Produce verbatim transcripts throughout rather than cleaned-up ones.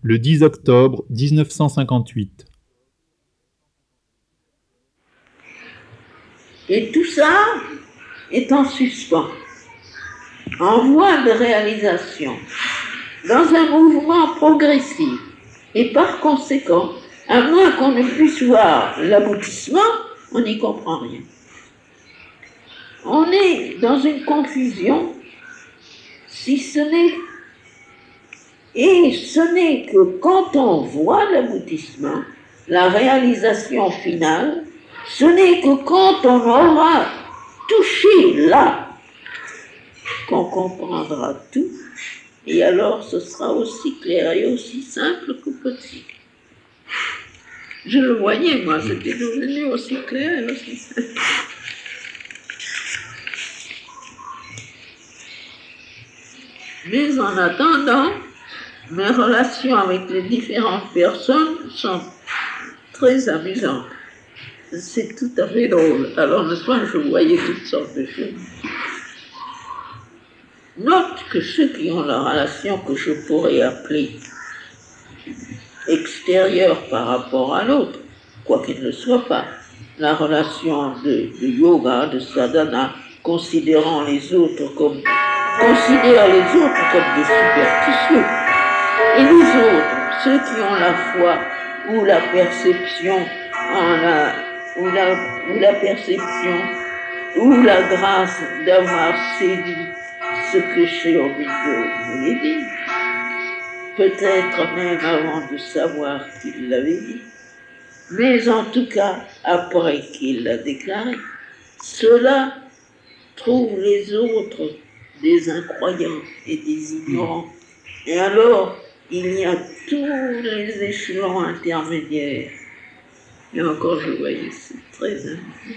le dix octobre mille neuf cent cinquante-huit. Et tout ça est en suspens, en voie de réalisation, dans un mouvement progressif. Et par conséquent, à moins qu'on ne puisse voir l'aboutissement, on n'y comprend rien. On est dans une confusion, si ce n'est... Et ce n'est que quand on voit l'aboutissement, la réalisation finale, ce n'est que quand on aura touché là qu'on comprendra tout, et alors ce sera aussi clair et aussi simple que possible. Je le voyais, moi, c'était devenu aussi clair et aussi simple. Mais en attendant, mes relations avec les différentes personnes sont très amusantes. C'est tout à fait drôle. Alors, le soir, je voyais toutes sortes de choses. Note que ceux qui ont la relation que je pourrais appeler extérieure par rapport à l'autre, quoi qu'il ne soit pas, la relation de, de yoga, de sadhana, considérant les autres comme, considèrent les autres comme des superstitieux. Et les autres, ceux qui ont la foi ou la perception en la, ou la, ou la perception ou la grâce d'avoir séduit ce que Sri Aurobindo voulait dire, peut-être même avant de savoir qu'il l'avait dit, mais en tout cas après qu'il l'a déclaré, ceux-là trouvent les autres des incroyants et des ignorants. Et alors, il y a tous les échelons intermédiaires. Et encore, je voyais, c'est très amusant.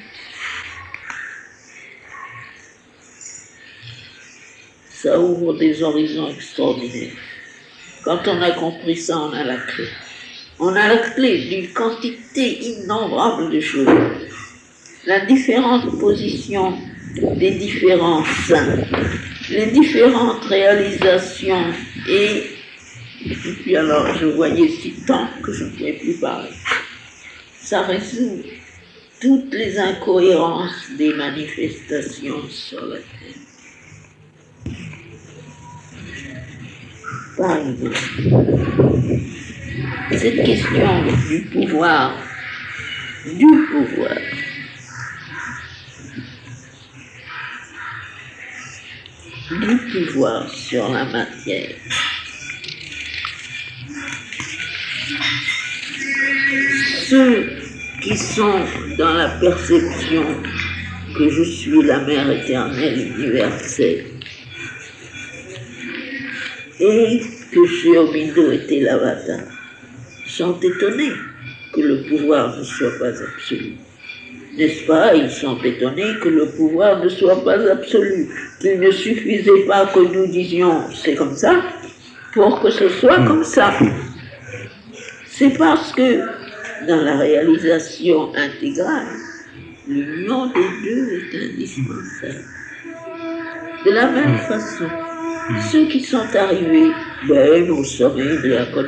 Ça ouvre des horizons extraordinaires. Quand on a compris ça, on a la clé. On a la clé d'une quantité innombrable de choses. La différente position des différents saints, les différentes réalisations et Et puis alors, je voyais si tant que je ne pouvais plus parler. Ça résout toutes les incohérences des manifestations sur la terre. Par exemple, cette question du pouvoir, du pouvoir, du pouvoir sur la matière, ceux qui sont dans la perception que je suis la mère éternelle universelle et que Sri Aurobindo était l'avatar, sont étonnés que le pouvoir ne soit pas absolu. N'est-ce pas? Ils sont étonnés que le pouvoir ne soit pas absolu, qu'il ne suffisait pas que nous disions c'est comme ça pour que ce soit comme ça. C'est parce que dans la réalisation intégrale, l'union des deux est indispensable. De la même façon, ceux qui sont arrivés, ben, au sommet de la connaissance,